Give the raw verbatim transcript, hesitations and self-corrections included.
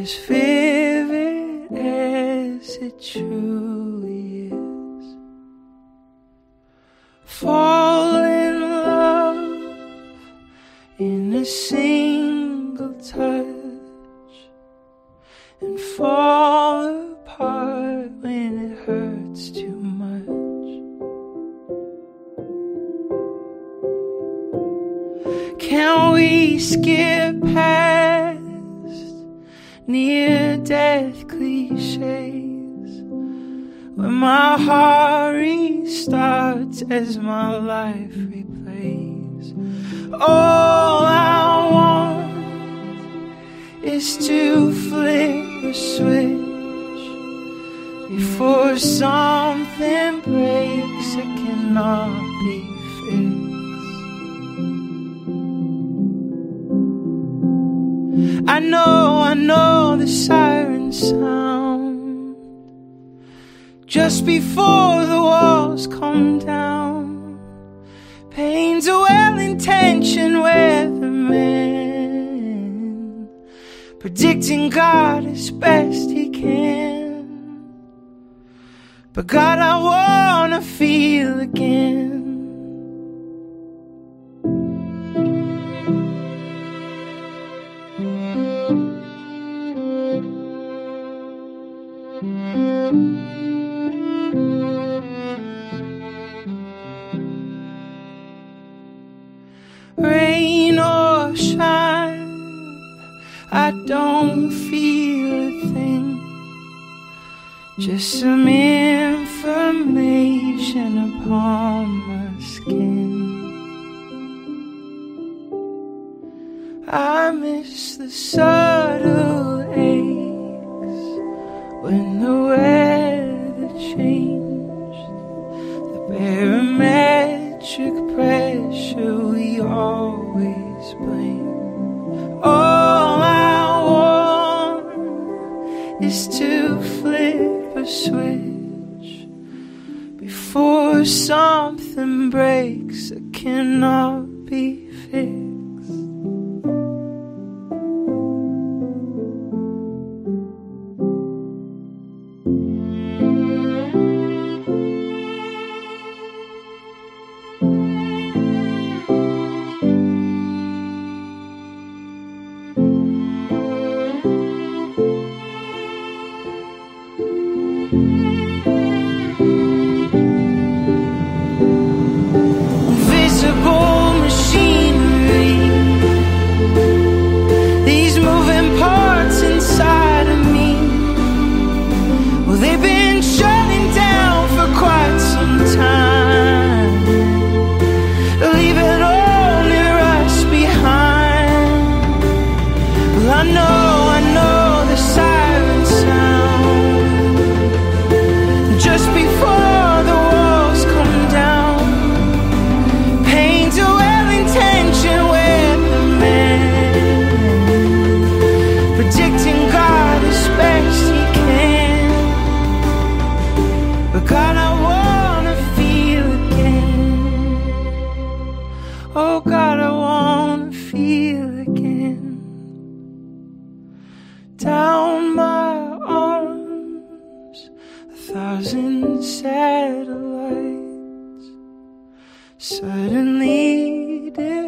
as vivid as it truly is. Fall in love in a single touch, and fall apart when it hurts too much. Can we skip past near-death cliches, when my heart restarts as my life replays? All I want is to flip a switch before something breaks that cannot be fixed. I know, I know the siren sound just before the walls come down. Pain's a well-intentioned weatherman, predicting God as best he can. But God, I wanna feel again. Rain or shine, I don't feel a thing, just some information upon my skin. I miss the subtle aches when the weather changed, the barometric pressure we always blame. All I want is to flip a switch before something breaks that cannot be fixed. Oh God, I wanna feel again. Down my arms, a thousand satellites suddenly